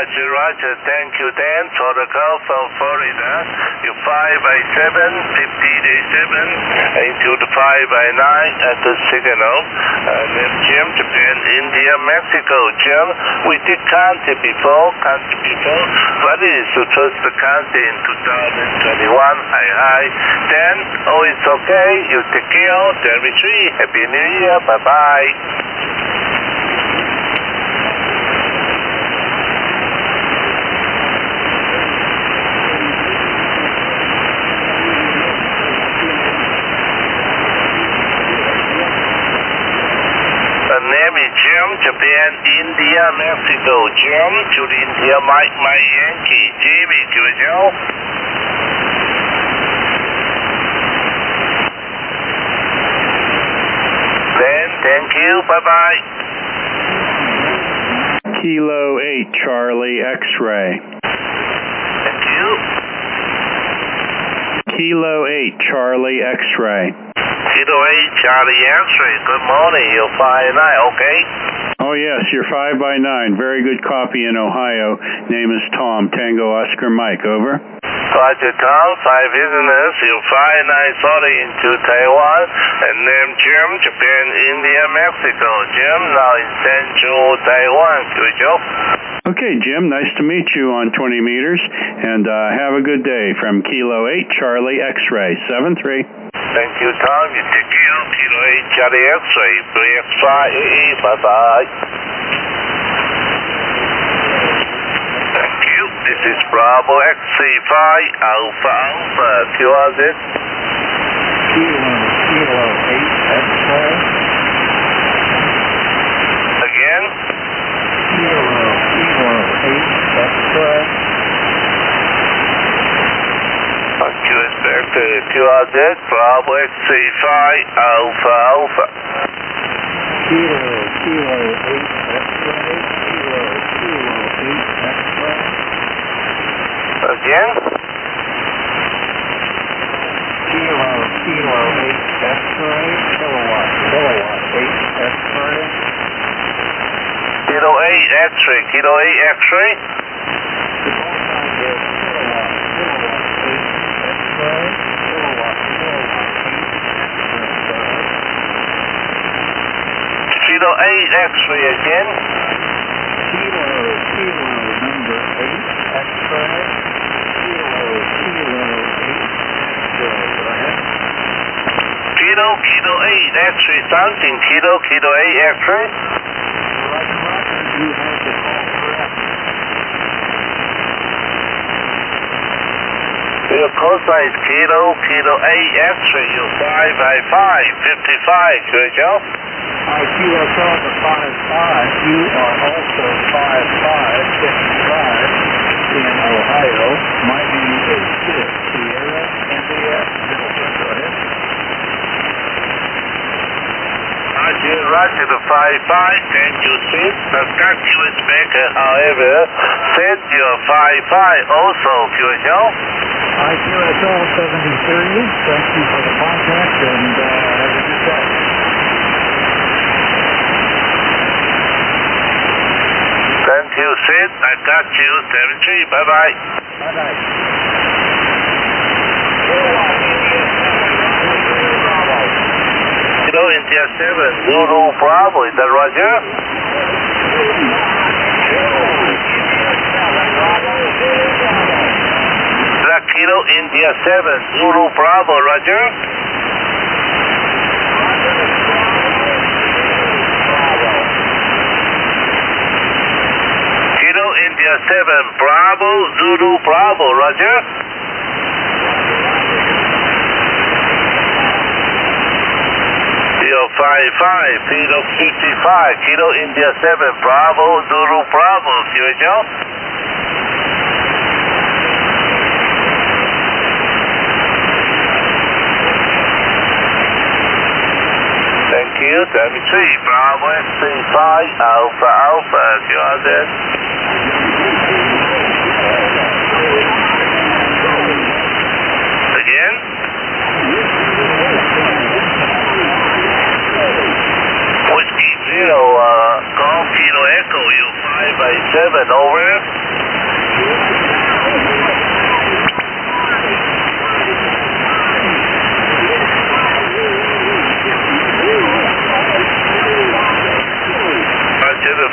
Roger, Roger. Thank you, Dan. For the call from Florida. You 5 by 7, 50 day 7, into the 5 by 9 at the signal. Then Jim, Japan, India, Mexico. Jim, we did country before. What is to trust the country in 2021? Hi. Dan, oh, it's okay. You take care. Dimitri, Happy New Year. Bye-bye. Jim, Japan, India, Mexico. Jim, to India, Mike, Yankee. Jimmy, Jojo. Ben, thank you. Bye-bye. Kilo 8, Charlie, X-ray. Thank you. Kilo 8, Charlie, X-ray. Kilo 8, Charlie, X-ray. Good morning. You're 5-9, okay? Oh, yes, you're 5 by 9. Very good copy in Ohio. Name is Tom, Tango Oscar Mike. Over. Roger, Tom. 5 business. You're 5-9, sorry, into Taiwan. And then Jim, Japan, India, Mexico. Jim, now in Central Taiwan. Jojo. Okay, Jim, nice to meet you on 20 meters. And have a good day from Kilo 8, Charlie, X-ray, 7-3. Thank you, Tom. You take care. Kilo 8, Charlie, X-ray, 3X5, bye-bye. Thank you. This is Bravo XC5, Alpha, QRZ. Kilo 8, X-ray. Again? Kilo 8, X-ray. Back to QRZ, Bravo XC5, Alpha. Kilo 8, X-ray. Kilo 8, X-ray. Again? Kilo 8, X-ray. Kilowatt 8, X-ray. Kilo 8, X-ray. Kilo 8, X-ray. Kilo 8, X-ray again. Kilo number 8, X-ray. Kilo 8, go ahead. Kilo 8, X-ray something. Kilo 8, X-ray. You have the call correct. Your call sign is Kilo 8, X-ray. You're 5 by 5, 55, Jojo. QSL to 5-5. You are also 5-5, 55 in Ohio. My name is Sid, Sierra, India, Delta. Go ahead. Roger, the 5-5. Thank you, Sid. I've got you as Baker. However, Sid, you're 5-5 also, QSL. QSL 73. Thank you for the contact and have a good day. Thank you, Sid. I got you. 73. Bye-bye. Bye-bye. Kilo India 7, Zulu Bravo. Is that Roger? Kilo India 7, Zulu Bravo. Roger? India 7, Bravo, Zulu, Bravo, Roger. Kilo 5-5, Kilo 55, Kilo India 7, Bravo, Zulu, Bravo, QHL. Thank you, Dimitri, Bravo, XC5, Alpha, QRZ. Again? Whiskey 0, Golf Kilo Echo, you 5 by 7, over.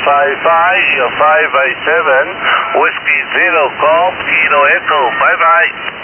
555, you're 5 by 7, Whiskey Zero Golf, Kilo Echo, bye-bye.